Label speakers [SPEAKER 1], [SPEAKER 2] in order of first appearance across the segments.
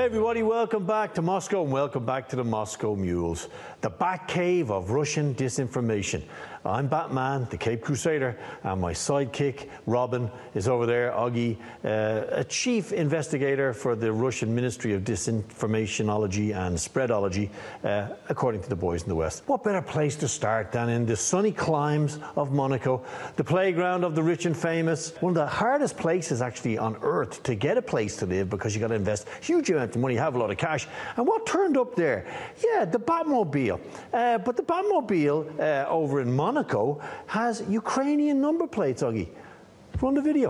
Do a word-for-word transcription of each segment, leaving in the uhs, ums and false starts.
[SPEAKER 1] everybody, welcome back to Moscow and welcome back to the Moscow Mules, the Batcave of Russian disinformation. I'm Batman, the Cape Crusader, and my sidekick, Robin, is over there, Augie, uh, a chief investigator for the Russian Ministry of Disinformationology and Spreadology, uh, according to the boys in the West. What better place to start than in the sunny climes of Monaco, the playground of the rich and famous, one of the hardest places actually on earth to get a place to live because you got to invest huge amounts of money, have a lot of cash. And what turned up there? Yeah, the Batmobile. Uh, but the Batmobile uh, over in Monaco has Ukrainian number plates, Augie. Run the video.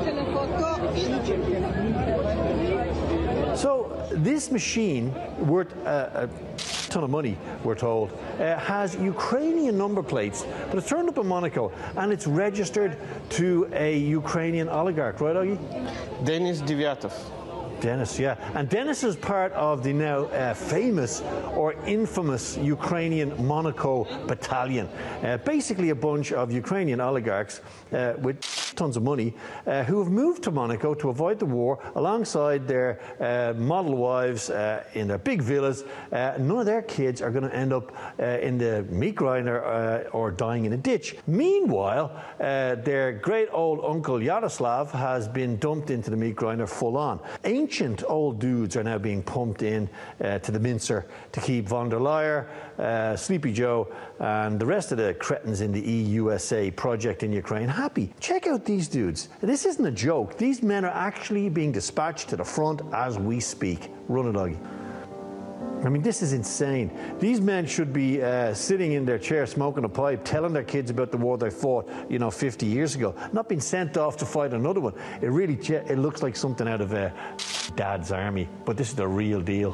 [SPEAKER 1] So this machine, worth uh, a ton of money, we're told, uh, has Ukrainian number plates, but it's turned up in Monaco and it's registered to a Ukrainian oligarch, right, Augie?
[SPEAKER 2] Denis Devyatov.
[SPEAKER 1] Denis, yeah. And Denis is part of the now uh, famous or infamous Ukrainian Monaco battalion. Uh, basically a bunch of Ukrainian oligarchs uh, with tons of money uh, who have moved to Monaco to avoid the war alongside their uh, model wives uh, in their big villas. Uh, none of their kids are going to end up uh, in the meat grinder uh, or dying in a ditch. Meanwhile, uh, their great old uncle Yaroslav has been dumped into the meat grinder full on. Ancient old dudes are now being pumped in uh, to the mincer to keep von der Leyen, uh, Sleepy Joe, and the rest of the cretins in the E U S A project in Ukraine happy. Check out these dudes. This isn't a joke. These men are actually being dispatched to the front as we speak. Run it, Augie. I mean, this is insane. These men should be uh, sitting in their chair smoking a pipe, telling their kids about the war they fought, you know, fifty years ago, not being sent off to fight another one. It really, it looks like something out of uh, Dad's army, but this is the real deal.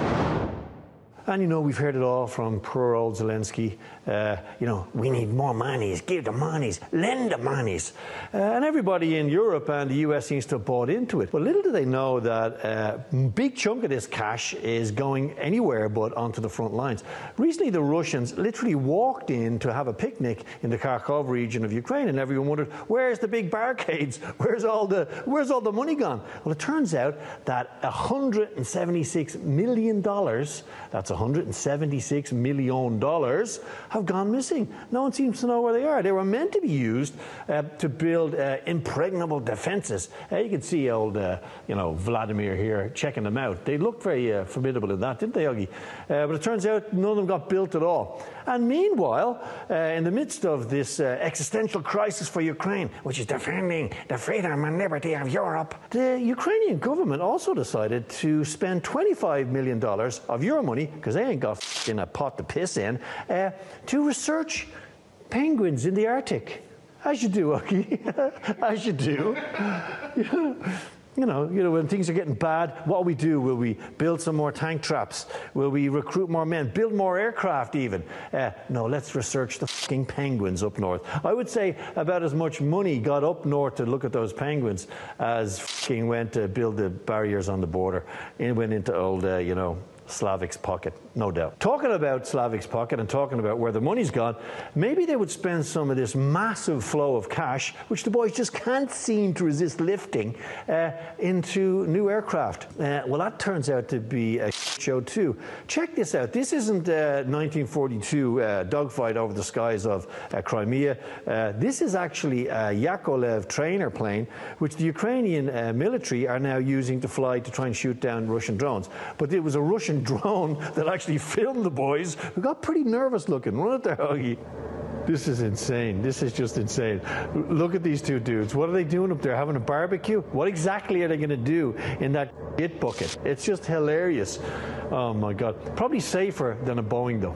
[SPEAKER 1] And, you know, we've heard it all from poor old Zelensky. Uh, you know, we need more monies, give the monies, lend the monies. Uh, and everybody in Europe and the U S seems to have bought into it. But little do they know that a uh, big chunk of this cash is going anywhere but onto the front lines. Recently, the Russians literally walked in to have a picnic in the Kharkov region of Ukraine, and everyone wondered, where's the big barricades? Where's all the, where's all the money gone? Well, it turns out that one hundred seventy-six million dollars, that's one hundred seventy-six million dollars, have gone missing. No one seems to know where they are. They were meant to be used uh, to build uh, impregnable defenses. Uh, you can see old, uh, you know, Vladimir here checking them out. They looked very uh, formidable in that, didn't they, Augie? Uh, but it turns out none of them got built at all. And meanwhile, uh, in the midst of this uh, existential crisis for Ukraine, which is defending the freedom and liberty of Europe, the Ukrainian government also decided to spend twenty-five million dollars of your money, because they ain't got in a pot to piss in, uh, to research penguins in the Arctic. As you do, Augie. As you do. You know, you know, when things are getting bad, what will we do? Will we build some more tank traps? Will we recruit more men? Build more aircraft even? Uh, no, let's research the fucking penguins up north. I would say about as much money got up north to look at those penguins as fucking went to build the barriers on the border. It went into old, uh, you know, Slavic's pocket, no doubt. Talking about Slavic's pocket and talking about where the money's gone, maybe they would spend some of this massive flow of cash, which the boys just can't seem to resist lifting, uh, into new aircraft. Uh, well, that turns out to be a show too. Check this out. This isn't a nineteen forty-two uh, dogfight over the skies of uh, Crimea. Uh, this is actually a Yakolev trainer plane, which the Ukrainian uh, military are now using to fly to try and shoot down Russian drones. But it was a Russian drone that actually filmed the boys, who got pretty nervous looking. Run it there, Augie. This is insane. This is just insane. Look at these two dudes. What are they doing up there? Having a barbecue? What exactly are they going to do in that shit bucket? It's just hilarious. Oh my God. Probably safer than a Boeing though.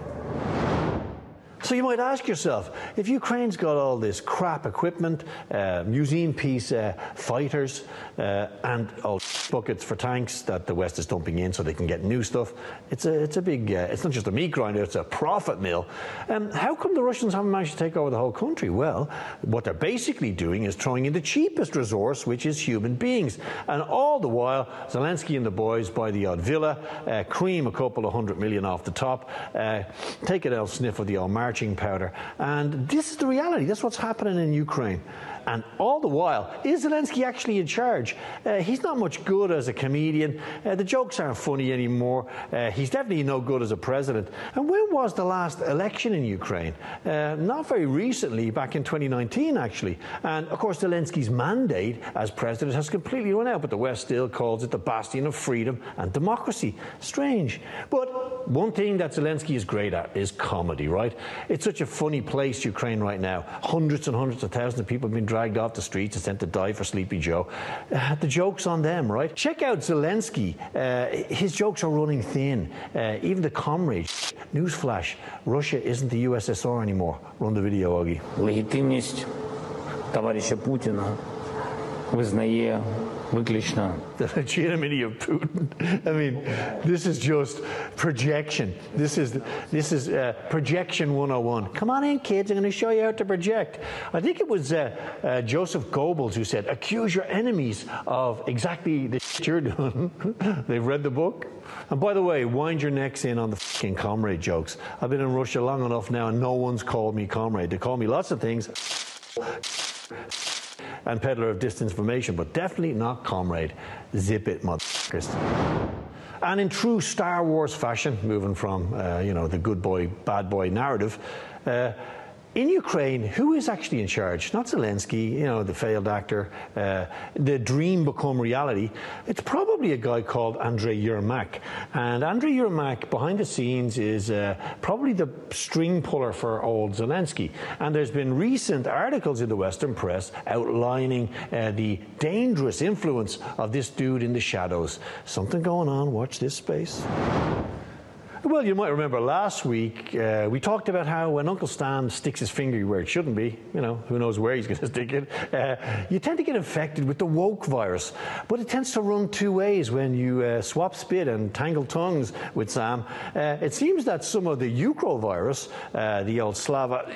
[SPEAKER 1] So you might ask yourself, if Ukraine's got all this crap equipment, uh, museum piece uh, fighters, uh, and all buckets for tanks that the West is dumping in so they can get new stuff, it's a, it's a big, uh, it's not just a meat grinder, it's a profit mill. Um, how come the Russians haven't managed to take over the whole country? Well, what they're basically doing is throwing in the cheapest resource, which is human beings. And all the while, Zelensky and the boys buy the odd villa, uh, cream a couple of hundred million off the top, uh, take an old sniff of the old march marching powder. And this is the reality. That's what's happening in Ukraine. And all the while, is Zelensky actually in charge? Uh, he's not much good as a comedian. Uh, the jokes aren't funny anymore. Uh, he's definitely no good as a president. And when was the last election in Ukraine? Uh, not very recently, back in twenty nineteen, actually. And, of course, Zelensky's mandate as president has completely run out, but the West still calls it the bastion of freedom and democracy. Strange. But one thing that Zelensky is great at is comedy, right? It's such a funny place, Ukraine, right now. Hundreds and hundreds of thousands of people have been dragged off the streets and sent to die for Sleepy Joe. Uh, the joke's on them, right? Check out Zelensky. Uh, his jokes are running thin. Uh, even the comrade. Newsflash, Russia isn't the U S S R anymore. Run the video, Augie.
[SPEAKER 2] Легітимність товариша Путіна визнає виключно.
[SPEAKER 1] The legitimacy of Putin. I mean, this is just projection. This is this is uh, projection one oh one. Come on in, kids. I'm going to show you how to project. I think it was uh, uh, Joseph Goebbels who said, "Accuse your enemies of exactly the shit you're doing." They've read the book. And by the way, wind your necks in on the fucking comrade jokes. I've been in Russia long enough now, and no one's called me comrade. They call me lots of things. And peddler of disinformation, but definitely not comrade. Zip it, motherfuckers. And in true Star Wars fashion, moving from, uh, you know, the good boy, bad boy narrative, uh, in Ukraine, who is actually in charge? Not Zelensky, you know, the failed actor, uh, the dream become reality. It's probably a guy called Andrei Yermak. And Andrei Yermak, behind the scenes, is uh, probably the string puller for old Zelensky. And there's been recent articles in the Western press outlining uh, the dangerous influence of this dude in the shadows. Something going on. Watch this space. Well, you might remember last week uh, we talked about how when Uncle Stan sticks his finger where it shouldn't be, you know, who knows where he's going to stick it, uh, you tend to get infected with the woke virus. But it tends to run two ways when you uh, swap spit and tangle tongues with Sam. Uh, it seems that some of the Ukro virus, uh, the old Slava,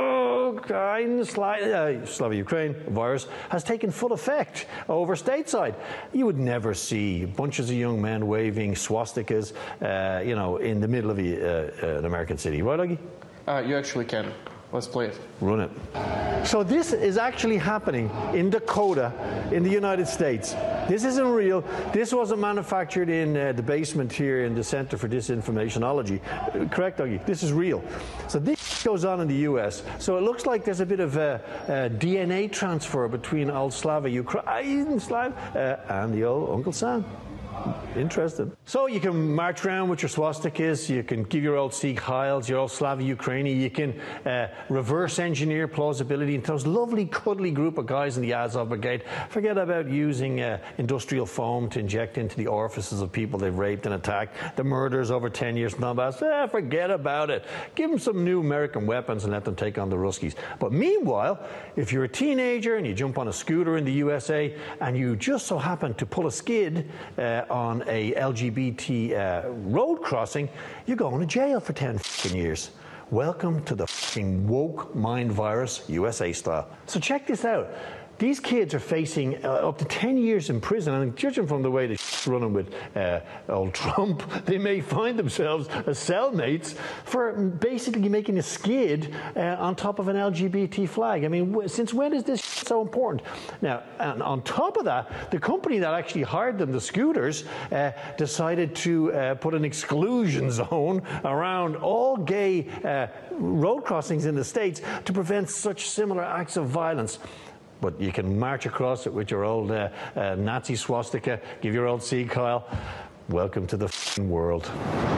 [SPEAKER 1] Ukraine, uh, Slava Ukraine virus, has taken full effect over stateside. You would never see bunches of young men waving swastikas, uh, you know, in the middle of a, uh, an American city. Right, Augie?
[SPEAKER 3] Uh, you actually can. Let's play it.
[SPEAKER 1] Run it. So this is actually happening in Dakota, in the United States. This isn't real. This wasn't manufactured in uh, the basement here in the Center for Disinformationology. Uh, correct, Augie? This is real. So this goes on in the U S. So it looks like there's a bit of a, a D N A transfer between old Slava Ukraine Slav, uh, and the old Uncle Sam. Interested. So you can march around with your swastikas, you can give your old Sieg Heils, your old Slava Ukraini, you can uh, reverse engineer plausibility into those lovely cuddly group of guys in the Azov Brigade. Forget about using uh, industrial foam to inject into the orifices of people they've raped and attacked. The murders over ten years in Donbass, eh, forget about it. Give them some new American weapons and let them take on the Ruskies. But meanwhile, if you're a teenager and you jump on a scooter in the U S A and you just so happen to pull a skid uh, on a L G B T uh, road crossing, you're going to jail for ten fucking years. Welcome to the fucking woke mind virus, U S A style. So check this out. These kids are facing uh, up to ten years in prison, and judging from the way they're running with uh, old Trump, they may find themselves as cellmates for basically making a skid uh, on top of an L G B T flag. I mean, w since when is this so important? Now, and on top of that, the company that actually hired them, the scooters, uh, decided to uh, put an exclusion zone around all gay uh, road crossings in the States to prevent such similar acts of violence. But you can march across it with your old uh, uh, Nazi swastika, give your old Sieg Heil. Welcome to the f***ing world.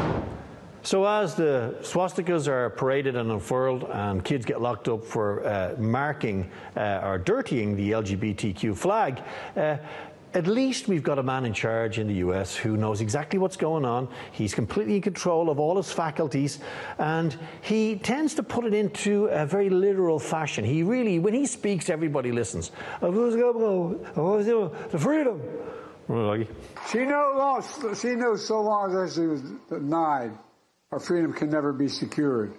[SPEAKER 1] So as the swastikas are paraded and unfurled and kids get locked up for uh, marking uh, or dirtying the L G B T Q flag, uh, at least we've got a man in charge in the U S who knows exactly what's going on. He's completely in control of all his faculties, and he tends to put it into a very literal fashion. He really, when he speaks, everybody listens. The freedom.
[SPEAKER 4] She knows, she knows so long as she was denied, our freedom can never be secured.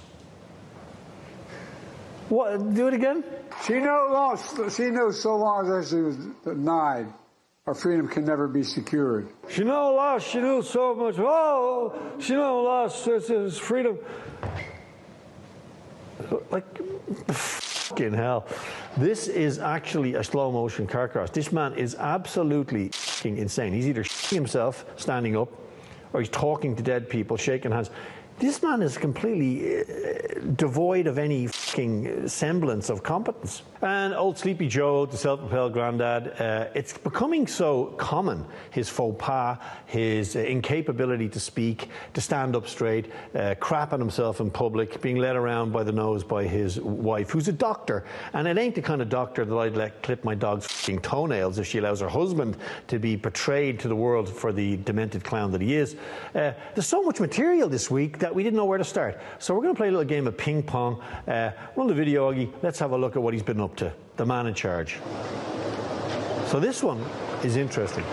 [SPEAKER 1] What? Do it again?
[SPEAKER 4] She knows, she knows so long as she was denied, our freedom can never be secured.
[SPEAKER 1] She knows lost, she knew so much. Oh, she knows lost, it's freedom. Like, fucking hell. This is actually a slow motion car crash. This man is absolutely fucking insane. He's either shitting himself standing up, or he's talking to dead people, shaking hands. This man is completely uh, devoid of any fucking semblance of competence. And old Sleepy Joe, the self-propelled granddad, uh, it's becoming so common, his faux pas, his uh, incapability to speak, to stand up straight, uh, crapping himself in public, being led around by the nose by his wife, who's a doctor. And it ain't the kind of doctor that I'd let clip my dog's fucking toenails if she allows her husband to be portrayed to the world for the demented clown that he is. Uh, there's so much material this week that we didn't know where to start. So we're going to play a little game of ping pong. Uh, run the video, Augie. Let's have a look at what he's been up to. The man in charge. So this one is interesting.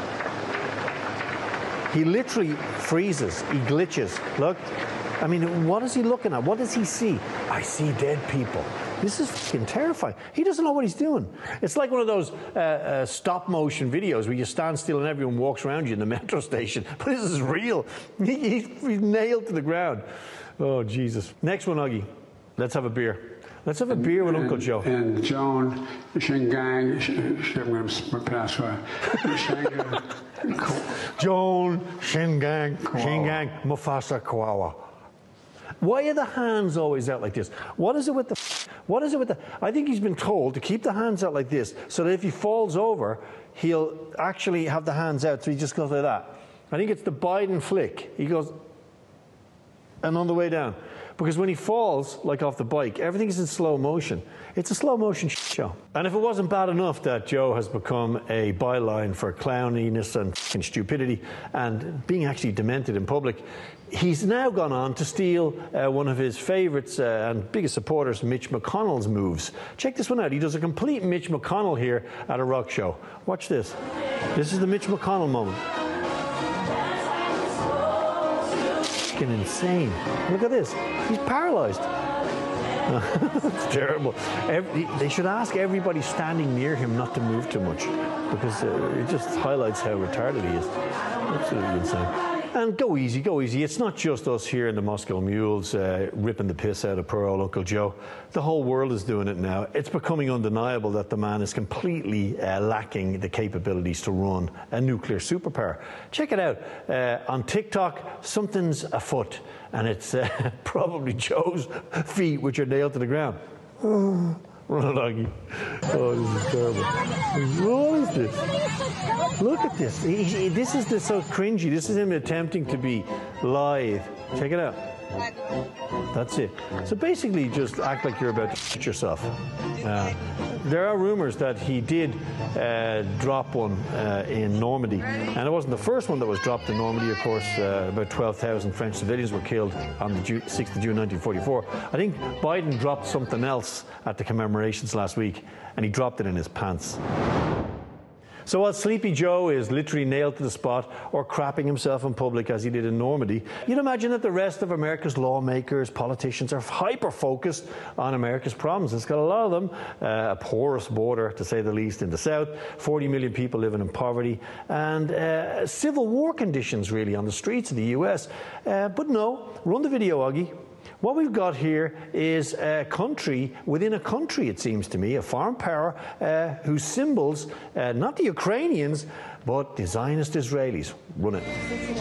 [SPEAKER 1] He literally freezes. He glitches. Look. I mean, what is he looking at? What does he see? I see dead people. This is fucking terrifying. He doesn't know what he's doing. It's like one of those uh, uh, stop motion videos where you stand still and everyone walks around you in the metro station. But this is real. He, he's, he's nailed to the ground. Oh, Jesus. Next one, Augie. Let's have a beer. Let's have a beer with
[SPEAKER 4] and,
[SPEAKER 1] Uncle Joe.
[SPEAKER 4] And Joan Shingang,
[SPEAKER 1] Joan Shingang, Shingang, Mufasa Kawawa. Why are the hands always out like this? What is it with the... What is it with the... I think he's been told to keep the hands out like this so that if he falls over, he'll actually have the hands out, so he just goes like that. I think it's the Biden flick. He goes... And on the way down. Because when he falls, like off the bike, everything is in slow motion. It's a slow motion show. And if it wasn't bad enough that Joe has become a byline for clowniness and fucking stupidity and being actually demented in public, he's now gone on to steal uh, one of his favourites uh, and biggest supporters, Mitch McConnell's moves. Check this one out. He does a complete Mitch McConnell here at a rock show. Watch this. This is the Mitch McConnell moment. Insane. Look at this. He's paralyzed. It's terrible. Every, they should ask everybody standing near him not to move too much, because uh, it just highlights how retarded he is. Absolutely insane. And go easy, go easy. It's not just us here in the Moscow Mules uh, ripping the piss out of poor old Uncle Joe. The whole world is doing it now. It's becoming undeniable that the man is completely uh, lacking the capabilities to run a nuclear superpower. Check it out. Uh, on TikTok, something's afoot, and it's uh, probably Joe's feet, which are nailed to the ground. Oh. Run it, Augie. Oh, this is terrible. What is this? Look at this. He, he, this is the, so cringy. This is him attempting to be live. Check it out. That's it. So basically, just act like you're about to shit yourself. Uh, there are rumors that he did uh, drop one uh, in Normandy, and it wasn't the first one that was dropped in Normandy. Of course, uh, about twelve thousand French civilians were killed on the sixth of June nineteen forty-four. I think Biden dropped something else at the commemorations last week, and he dropped it in his pants. So while Sleepy Joe is literally nailed to the spot or crapping himself in public as he did in Normandy, you'd imagine that the rest of America's lawmakers, politicians are hyper-focused on America's problems. It's got a lot of them, uh, a porous border, to say the least, in the south, forty million people living in poverty, and uh, civil war conditions, really, on the streets of the U S. Uh, but no, run the video, Augie. What we've got here is a country within a country, it seems to me, a foreign power uh, whose symbols, uh, not the Ukrainians, but the Zionist Israelis. Run it.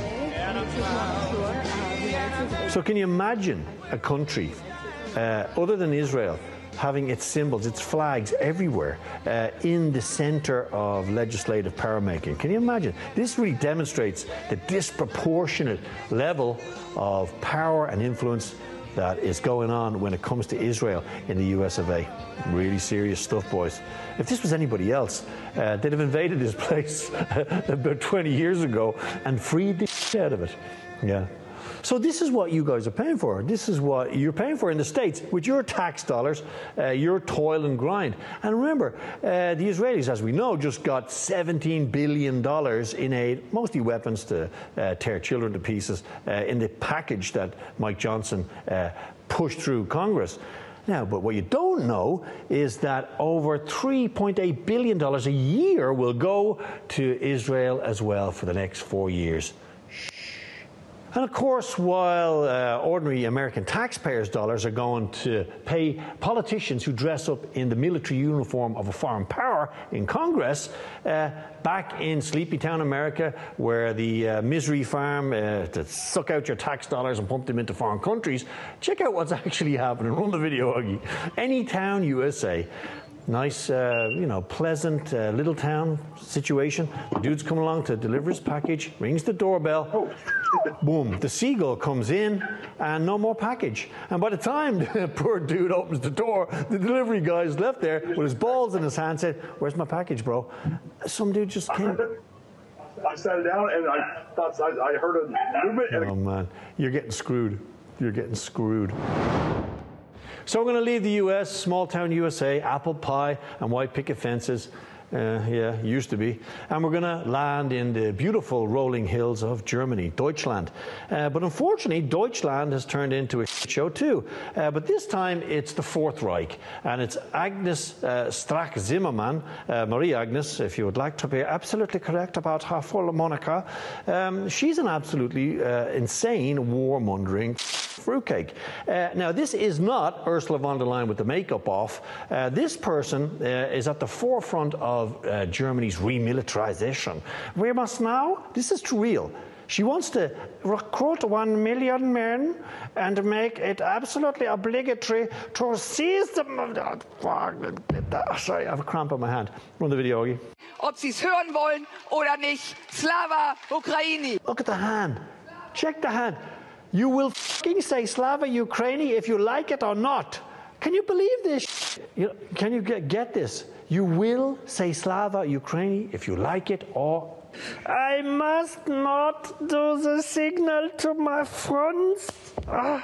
[SPEAKER 1] So can you imagine a country uh, other than Israel having its symbols, its flags everywhere uh, in the center of legislative power making? Can you imagine? This really demonstrates the disproportionate level of power and influence that is going on when it comes to Israel in the U S of A. Really serious stuff, boys. If this was anybody else, uh, they'd have invaded this place about twenty years ago and freed the shit out of it. Yeah. So this is what you guys are paying for. This is what you're paying for in the States with your tax dollars, uh, your toil and grind. And remember, uh, the Israelis, as we know, just got seventeen billion dollars in aid, mostly weapons to uh, tear children to pieces, uh, in the package that Mike Johnson uh, pushed through Congress. Now, but what you don't know is that over three point eight billion dollars a year will go to Israel as well for the next four years. Shh. And of course, while uh, ordinary American taxpayers' dollars are going to pay politicians who dress up in the military uniform of a foreign power in Congress, uh, back in Sleepytown, America, where the uh, misery farm uh, to suck out your tax dollars and pump them into foreign countries, check out what's actually happening. Run the video, Huggy. Anytown, U S A. Nice, uh, you know, pleasant uh, little town situation. The dude's come along to deliver his package, rings the doorbell. Oh. Boom, the seagull comes in and no more package. And by the time the poor dude opens the door, the delivery guy's left there with his balls in his hand, said, "Where's my package, bro?" Some dude just came.
[SPEAKER 5] I sat down and I thought I, I heard a movement.
[SPEAKER 1] Oh man, you're getting screwed. You're getting screwed. So we're going to leave the U S, small town U S A, apple pie and white picket fences. Uh, yeah, used to be. And we're going to land in the beautiful rolling hills of Germany, Deutschland. Uh, but unfortunately, Deutschland has turned into a show too. Uh, but this time it's the Fourth Reich. And it's Agnes uh, Strack-Zimmermann, uh, Marie Agnes, if you would like to be absolutely correct about her full Monica. Um, she's an absolutely uh, insane warmongering fruitcake. Uh, now, this is not Ursula von der Leyen with the makeup off. Uh, this person uh, is at the forefront of Of uh, Germany's remilitarization. We must now, this is real, she wants to recruit one million men and make it absolutely obligatory to seize them. Sorry, I have a cramp on my hand. Run the video, Augie.
[SPEAKER 6] Ob sie es hören wollen oder nicht. Slava Ukraini.
[SPEAKER 1] Look at the hand. Check the hand. You will fucking say Slava Ukraini if you like it or not. Can you believe this? You, can you get, get this? You will say Slava Ukraini if you like it or... I must not do the signal to my friends. Ah.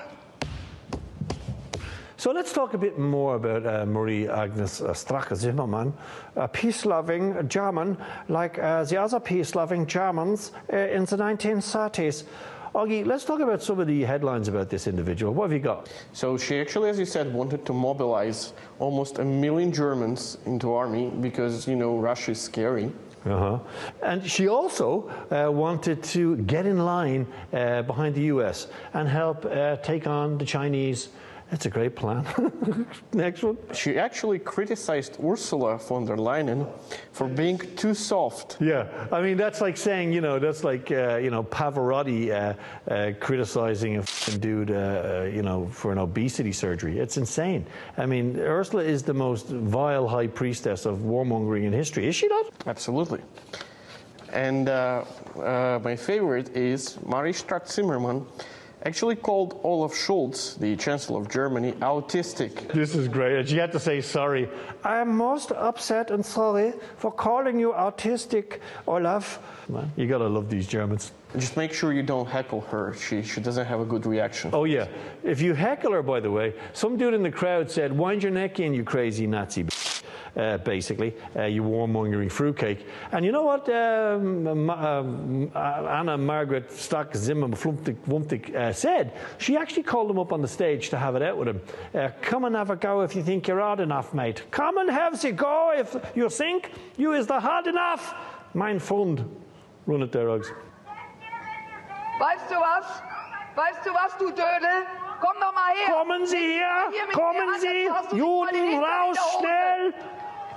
[SPEAKER 1] So let's talk a bit more about uh, Marie Agnes uh, Strack-Zimmermann, a peace-loving German like uh, the other peace-loving Germans uh, in the nineteen thirties. Augie, let's talk about some of the headlines about this individual. What have you got?
[SPEAKER 3] So she actually, as you said, wanted to mobilize almost a million Germans into army because, you know, Russia is scary.
[SPEAKER 1] Uh-huh. And she also uh, wanted to get in line uh, behind the U S and help uh, take on the Chinese. That's a great plan. Next one.
[SPEAKER 3] She actually criticized Ursula von der Leyen for being too soft.
[SPEAKER 1] Yeah, I mean, that's like saying, you know, that's like, uh, you know, Pavarotti uh, uh, criticizing a f***ing dude, uh, you know, for an obesity surgery. It's insane. I mean, Ursula is the most vile high priestess of warmongering in history, is she not?
[SPEAKER 3] Absolutely. And uh, uh, my favorite is Marie Strack-Zimmermann actually called Olaf Scholz, the Chancellor of Germany, autistic.
[SPEAKER 1] This is great. And she had to say sorry. I am most upset and sorry for calling you autistic, Olaf. Man, you gotta love these Germans.
[SPEAKER 3] Just make sure you don't heckle her. She, she doesn't have a good reaction.
[SPEAKER 1] Oh, yeah. If you heckle her, by the way, some dude in the crowd said, "Wind your neck in, you crazy Nazi bitch." Uh, basically, uh, you warmongering fruitcake. And you know what um, um, Anna Margaret Strack-Zimmermann uh, said? She actually called him up on the stage to have it out with him. Uh, Come and have a go if you think you're odd enough, mate. Come and have a go if you think you is the hard enough. Mein Fund. Run it there, Uggs.
[SPEAKER 6] Weißt du was? Weißt du was, du Dödel? Komm doch mal her.
[SPEAKER 1] Kommen Sie her!
[SPEAKER 6] Hier mit
[SPEAKER 1] Kommen
[SPEAKER 6] mir an,
[SPEAKER 1] Sie!
[SPEAKER 6] dann hast du schon mal den
[SPEAKER 1] Juden,
[SPEAKER 6] Hintern
[SPEAKER 1] raus,
[SPEAKER 6] in der Hose.
[SPEAKER 1] schnell!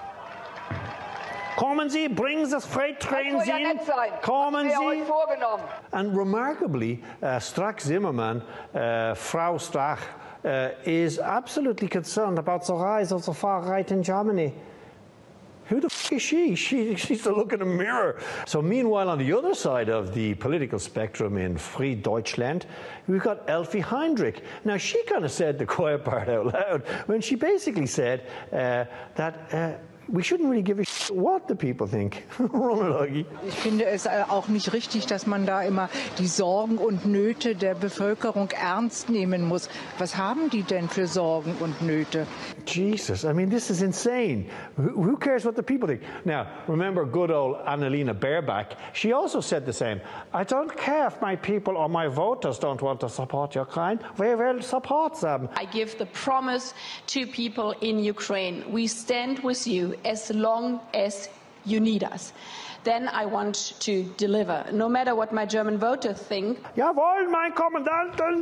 [SPEAKER 1] Kommen Sie, bringen das Freight Train
[SPEAKER 6] Das soll ja
[SPEAKER 1] in.
[SPEAKER 6] nett sein.
[SPEAKER 1] Kommen
[SPEAKER 6] Das wäre
[SPEAKER 1] Sie.
[SPEAKER 6] heute vorgenommen.
[SPEAKER 1] And remarkably, uh, Strack-Zimmermann, uh, Frau Strack, uh, is absolutely concerned about the rise of the far right in Germany. Who the f*** is she? she? She's to look in a mirror. So meanwhile, on the other side of the political spectrum in Free Deutschland, we've got Elfie Heinrich. Now, she kind of said the quiet part out loud when she basically said uh, that uh, we shouldn't really give a shit what the people think.
[SPEAKER 7] Ich finde es auch nicht richtig, dass man da immer die Sorgen und Nöte der Bevölkerung ernst nehmen muss. Was haben die denn für Sorgen und Nöte?
[SPEAKER 1] Jesus, I mean, this is insane. Who, who cares what the people think? Now, remember good old Annalena Baerbock? She also said the same. I don't care if my people or my voters don't want to support Ukraine. We will support them.
[SPEAKER 8] I give the promise to people in Ukraine. We stand with you as long as you need us. Then I want to deliver, no matter what my German voters think.
[SPEAKER 1] Jawohl, mein Kommandanten!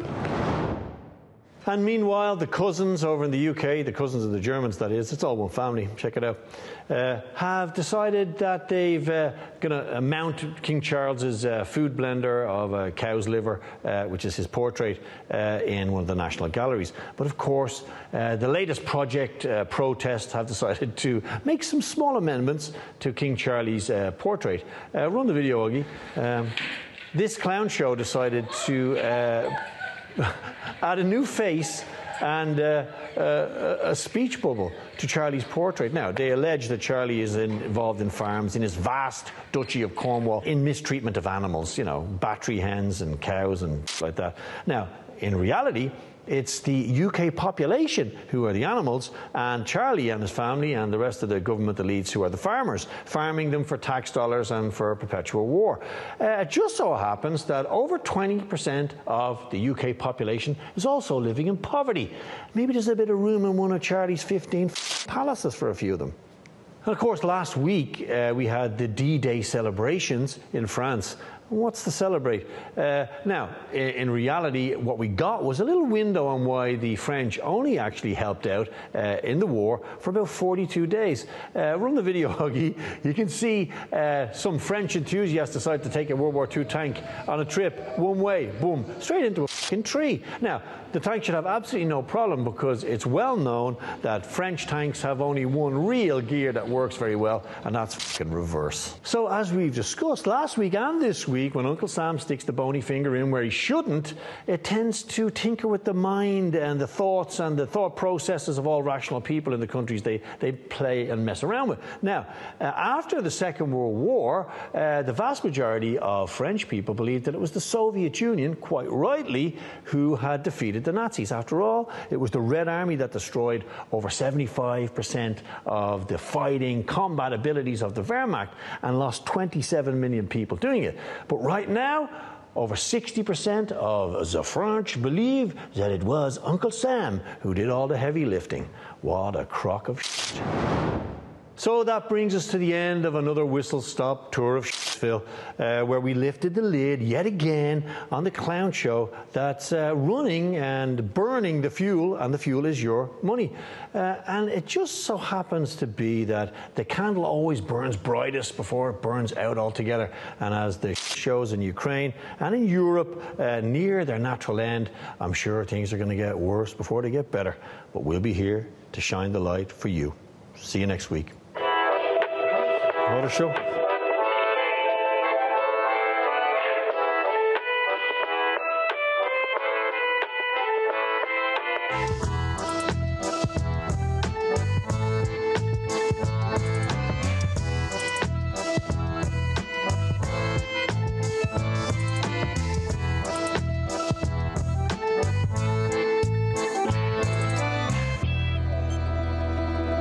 [SPEAKER 1] And meanwhile, the cousins over in the U K, the cousins of the Germans, that is, it's all one family, check it out, uh, have decided that they've uh, going to mount King Charles's uh, food blender of a cow's liver, uh, which is his portrait, uh, in one of the National Galleries. But of course, uh, the latest project uh, protests have decided to make some small amendments to King Charlie's uh, portrait. Uh, run the video, Augie. Um, this clown show decided to uh, add a new face and uh, uh, a speech bubble to Charlie's portrait. Now, they allege that Charlie is in, involved in farms in his vast duchy of Cornwall in mistreatment of animals, you know, battery hens and cows and like that. Now, in reality, it's the U K population who are the animals, and Charlie and his family and the rest of the government elites who are the farmers, farming them for tax dollars and for perpetual war. Uh, it just so happens that over twenty percent of the U K population is also living in poverty. Maybe there's a bit of room in one of Charlie's fifteen palaces for a few of them. And of course, last week uh, we had the D-Day celebrations in France. What's to celebrate? Uh, now, in, in reality, what we got was a little window on why the French only actually helped out uh, in the war for about forty-two days. Uh, run the video, Huggy. You can see uh, some French enthusiasts decide to take a World War Two tank on a trip, one way, boom, straight into a fucking tree. Now, the tank should have absolutely no problem because it's well known that French tanks have only one real gear that works very well, and that's fucking reverse. So, as we've discussed last week and this week, when Uncle Sam sticks the bony finger in where he shouldn't, it tends to tinker with the mind and the thoughts and the thought processes of all rational people in the countries they, they play and mess around with. Now, uh, after the Second World War, uh, the vast majority of French people believed that it was the Soviet Union, quite rightly, who had defeated the Nazis. After all, it was the Red Army that destroyed over seventy-five percent of the fighting combat abilities of the Wehrmacht and lost twenty-seven million people doing it. But right now, over sixty percent of the French believe that it was Uncle Sam who did all the heavy lifting. What a crock of shit. So that brings us to the end of another whistle-stop tour of Shittsville, uh, where we lifted the lid yet again on the clown show that's uh, running and burning the fuel, and the fuel is your money. Uh, and it just so happens to be that the candle always burns brightest before it burns out altogether. And as the shows in Ukraine and in Europe uh, near their natural end, I'm sure things are going to get worse before they get better. But we'll be here to shine the light for you. See you next week. What a show.